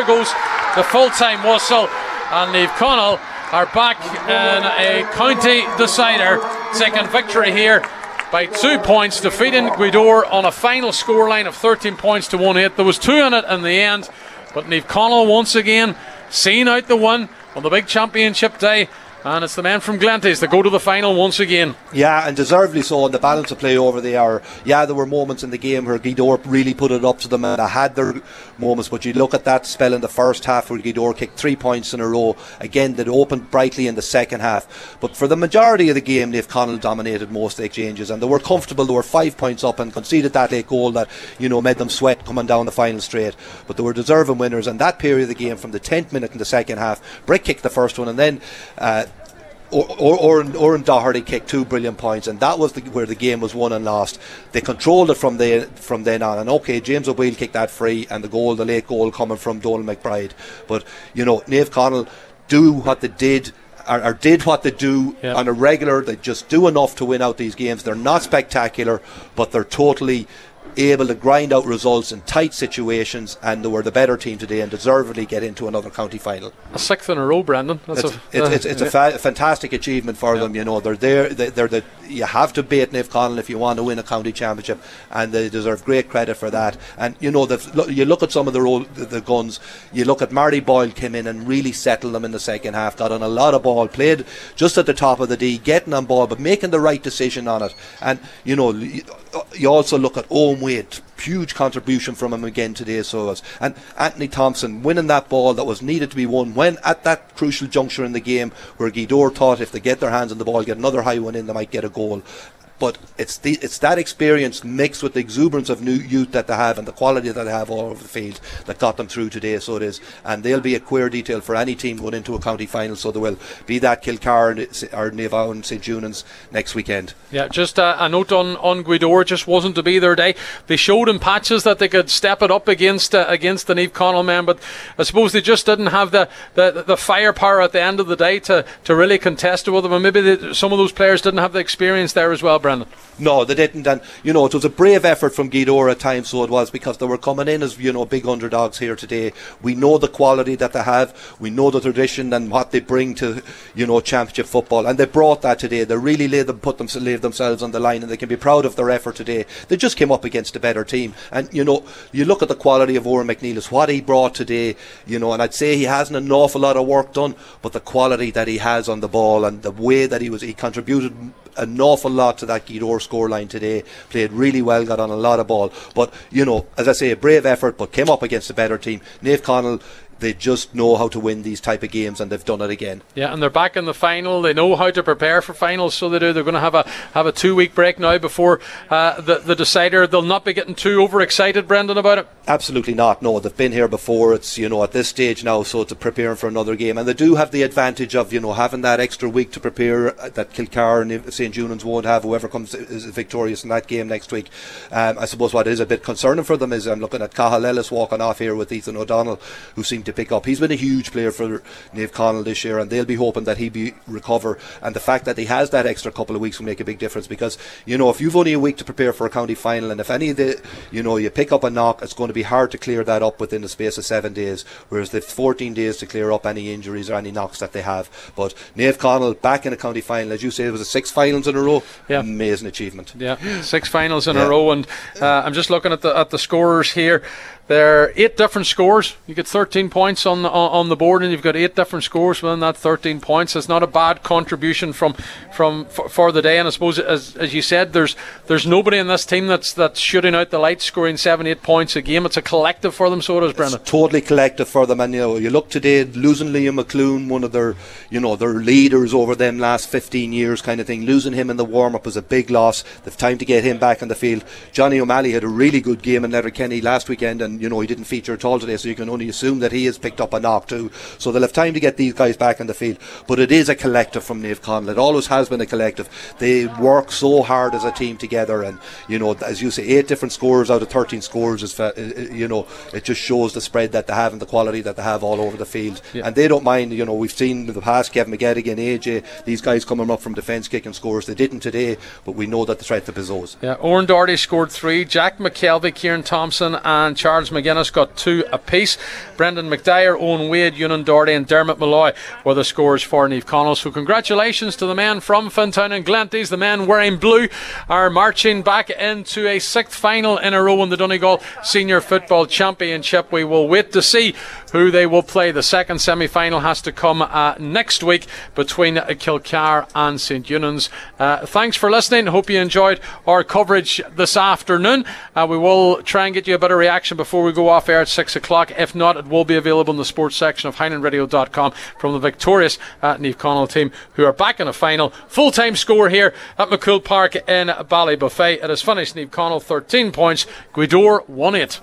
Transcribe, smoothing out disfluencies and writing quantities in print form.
there goes the full-time whistle, and Naomh Conaill are back in a county decider, second victory here by 2 points, defeating Gweedore on a final scoreline of 13 points to 1-8. There was 2 in it in the end, but Naomh Conaill once again seen out the win on the big championship day. And it's the men from Glenties that go to the final once again. Yeah, and deservedly so. And the balance of play over the hour. Yeah, there were moments in the game where Gweedore really put it up to them, and they had their moments. But you look at that spell in the first half where Gweedore kicked 3 points in a row. Again, that opened brightly in the second half. But for the majority of the game, Naomh Conaill dominated most of the exchanges, and they were comfortable. They were 5 points up and conceded that late goal that, you know, made them sweat coming down the final straight. But they were deserving winners. And that period of the game, from the 10th minute in the second half, Brick kicked the first one, and then Oran Doherty kicked 2 brilliant points, and that was where the game was won and lost. They controlled it from then on, and okay, James O'Boyle kicked that free, and the late goal coming from Donal McBride. But you know, Naomh Conaill do what they did, or did what they do on a regular. They just do enough to win out these games. They're not spectacular, but they're totally able to grind out results in tight situations, and they were the better team today and deservedly get into another county final. A 6th in a row, Brendan. It's a fantastic achievement for them. You know, they're there. You have to beat Naomh Conaill if you want to win a county championship, and they deserve great credit for that. And you know, you look at some of the guns. You look at Marty Boyle came in and really settled them in the second half. Got on a lot of ball, played just at the top of the D, getting on ball, but making the right decision on it. And you know, you also look at Owen Wade, huge contribution from him again today. So was, and Anthony Thompson winning that ball that was needed to be won when at that crucial juncture in the game where Gweedore thought if they get their hands on the ball, get another high one in, they might get a goal. But it's that experience mixed with the exuberance of new youth that they have and the quality that they have all over the field that got them through today. So it is, and they'll be a queer detail for any team going into a county final. So they will be that Kilcar or Naomh and St. Junans next weekend. Yeah, just a note on Gweedore. It just wasn't to be their day. They showed in patches that they could step it up against the Naomh Conaill men, but I suppose they just didn't have the firepower at the end of the day to really contest it with them. And maybe some of those players didn't have the experience there as well, Brendan. No, they didn't, and you know, it was a brave effort from Gweedore at times, so it was, because they were coming in as, you know, big underdogs here today. We know the quality that they have, we know the tradition and what they bring to, you know, championship football, and they brought that today. They really laid themselves on the line, and they can be proud of their effort today. They just came up against a better team, and you know, you look at the quality of Oran McNeilis, what he brought today, you know, and I'd say he hasn't an awful lot of work done, but the quality that he has on the ball and the way that he contributed an awful lot to that Gweedore scoreline today. Played really well, got on a lot of ball, but you know, as I say, a brave effort, but came up against a better team. Naomh Conaill, they just know how to win these type of games, and they've done it again. Yeah, and they're back in the final. They know how to prepare for finals, so they do. They're going to have a 2 week break now before the decider. They'll not be getting too overexcited, Brendan, about it. Absolutely not. No, they've been here before. It's, you know, at this stage now, so to preparing for another game, and they do have the advantage of, you know, having that extra week to prepare that Kilcar and St. Junans won't have. Whoever comes is victorious in that game next week. I suppose what is a bit concerning for them is I'm looking at Cathal Ellis walking off here with Ethan O'Donnell, who seemed to pick up. He's been a huge player for Naomh Conaill this year, and they'll be hoping that he recover, and the fact that he has that extra couple of weeks will make a big difference, because you know, if you've only a week to prepare for a county final, and if any of the, you know, you pick up a knock, it's going to be hard to clear that up within the space of 7 days, whereas they've 14 days to clear up any injuries or any knocks that they have. But Naomh Conaill back in a county final, as you say, it was 6 finals in a row. Yeah, amazing achievement. Yeah, 6 finals in a row, and I'm just looking at the scorers here. There are 8 different scores. You get 13 points on the board, and you've got 8 different scores within that 13 points. It's not a bad contribution for the day. And I suppose, as you said, there's nobody in this team that's shooting out the lights, scoring 7-8 points a game. It's a collective for them, so it is, Brendan. It's totally collective for them, and you know, you look today, losing Liam McClune, one of their, you know, their leaders over them last 15 years, kind of thing. Losing him in the warm up was a big loss. They've time to get him back on the field. Johnny O'Malley had a really good game in Letterkenny last weekend, and you know, he didn't feature at all today, so you can only assume that he has picked up a knock too. So they'll have time to get these guys back on the field. But it is a collective from Naomh Conaill. It always has been a collective. They work so hard as a team together, and you know, as you say, 8 different scores out of 13 scores is, you know, it just shows the spread that they have and the quality that they have all over the field. Yeah. And they don't mind. You know, we've seen in the past Kevin McGettigan, AJ, these guys coming up from defence kicking scores. They didn't today, but we know that the threat to Pizzo's. Yeah, Oran Doherty scored 3. Jack McKelvey, Kieran Thompson and Charlie Charles McGuinness got 2 apiece. Brendan McDyer, Owen Wade, Ewan Doherty and Dermot Malloy were the scores for Niamh Connell. So congratulations to the men from Fintown and Glenties. The men wearing blue are marching back into a 6th final in a row in the Donegal Senior Football Championship. We will wait to see who they will play. The second semi-final has to come next week between Kilcar and St Eunan's. Thanks for listening. Hope you enjoyed our coverage this afternoon. We will try and get you a bit of reaction before we go off air at 6 o'clock. If not, it will be available in the sports section of HighlandRadio.com from the victorious Niamh Connell team, who are back in a final. Full-time score here at McCool Park in Ballybuffet. It has finished Niamh Connell 13 points, Gweedore 1-8.